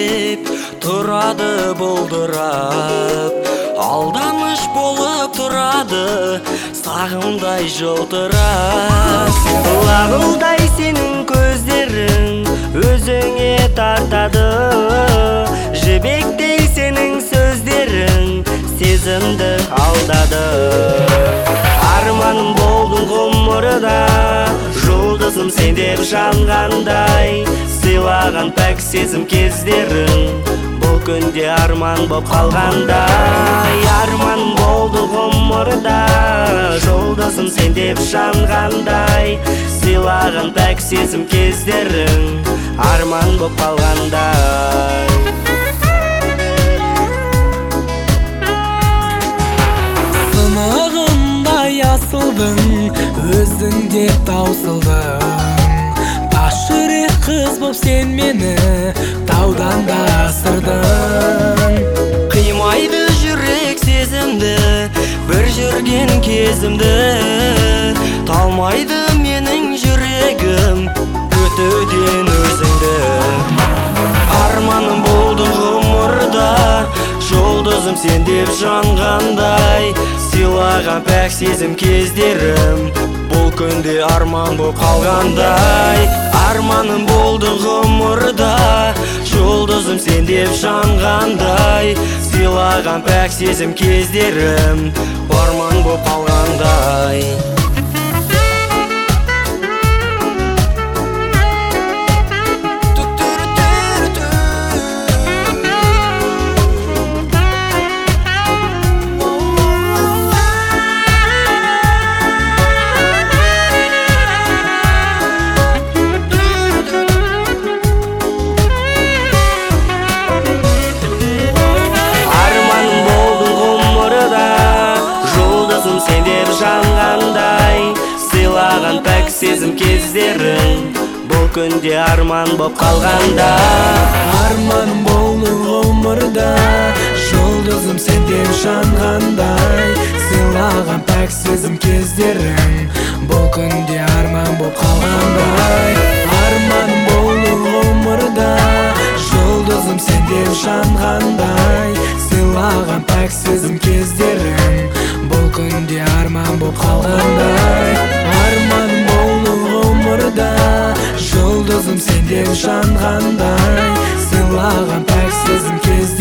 деп тұрады бұлдырап, алданыш болып тұрады сағымдай жылтырап. Лағылдай сенің көздерің өзіңе тартады, жібектей сенің сөздерің сезімді алдады. Арманым болдың ғұмырда, жұлдызым сен деп жанғандай, сыйлаған пәк сезім кездерің бұл күнде арман боп қалғандай. Арманым болды ғұмырда, жұлдызым сен деп жанғандай, сыйлаған пәк сезім кездерің арман боп қалғандай. Сынығындай асылдың, өзің деп таусылдың. Тас жүрек қыз боп сен мені таудан да асырдың. Қимайды жүрек сезімді, бір жүрген кезімді, талмайды менің жүрегім өтуден өзіңді. Арманым болды ғұмырда, жұлдызым сен деп жанғандай, сыйлаған пәк сезім кездерім бұл күнде арман боп қалғандай. Арманым болды ғұмырда, жұлдызым сен деп жанғандай, сыйлаған пәк сезім кездерім арман боп қалғандай. Сен деп жанғандай, сыйлаған пәк сезім кездерің бұл күнде арман боп қалғанда. Арманым болды ғұмырда, жұлдызым сен деп жанғандай, сыйлаған пәк сезім кездерің бұл күнде арман боп қалғандай. Арманым болды ғұмырда, жұлдызым сен деп жанғандай, сыйлаған пәк сезім кездерің бұл күнде арман боп қалғандай. Арманым болды ғұмырда, жұлдызым сен деп жанғандай, сыйлаған пәк сезім кездерің